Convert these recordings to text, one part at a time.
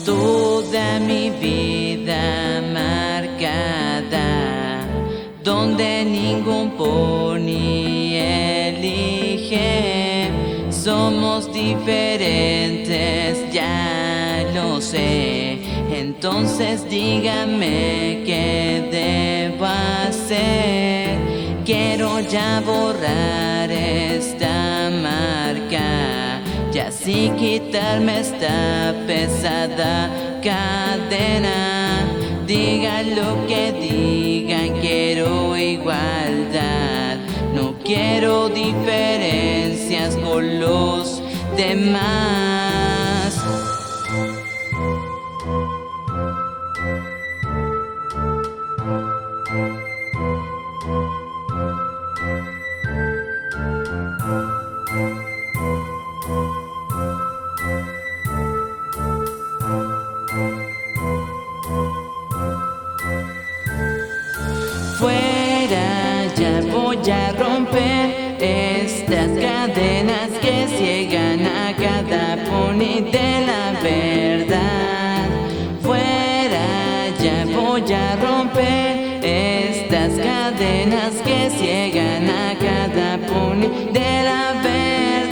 toda mi vida marcada, donde ningún pony elige. Somos diferentes, ya lo sé. Entonces dígame qué debo hacer. Quiero ya borrar esta marca y así quitarme esta pesada cadena. Digan lo que digan, quiero igualdad. No quiero diferencias con los demás. Fuera, ya voy a romper estas cadenas que ciegan a cada pony de la verdad. Fuera, ya voy a romper estas cadenas que ciegan a cada pony de la verdad.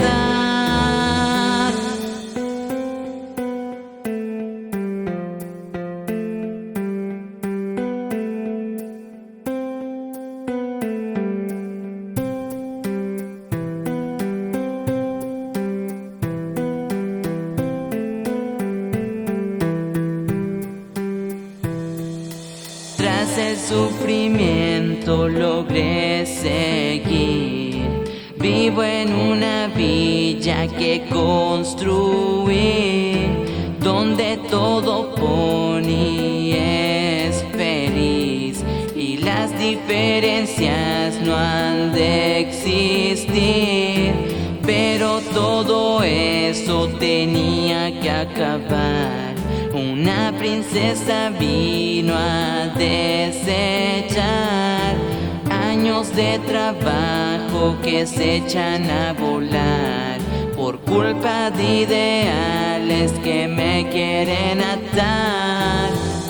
Tras el sufrimiento logré seguir. Vivo en una villa que construí, donde todo pony es feliz y las diferencias no han de existir. Pero todo eso tenía que acabar. Una princesa vino a desechar años de trabajo que se echan a volar por culpa de ideales que me quieren atar.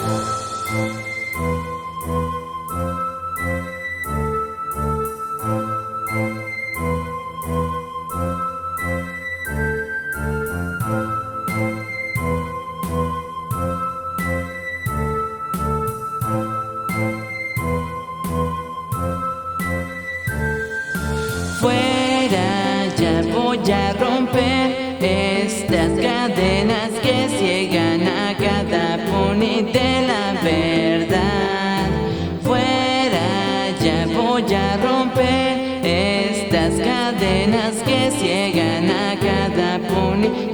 Fuera, ya voy a romper estas cadenas que ciegan a cada pony de la verdad. Fuera, ya voy a romper estas cadenas que ciegan a cada pony